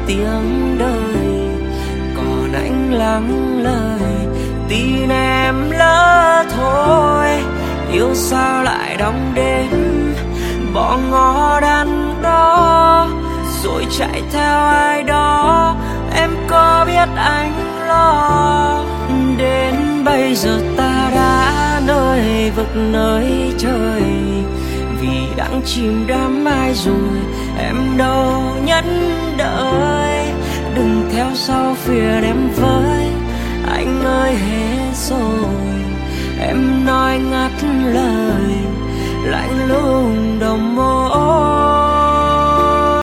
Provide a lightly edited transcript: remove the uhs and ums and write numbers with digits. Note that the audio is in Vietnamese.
tiếng đời, còn anh lắng lời tin em lỡ thôi. Yêu sao lại đong đến bỏ ngỏ đắn đo rồi chạy theo ai đó, em có biết anh lo. Đến bây giờ ta đã nơi vực nơi trời, vì đang chìm đắm ai rồi em đâu nhẫn đợi. Đừng theo sau phiền em với, anh ơi hết rồi. Em nói ngắt lời lạnh lùng đầu môi.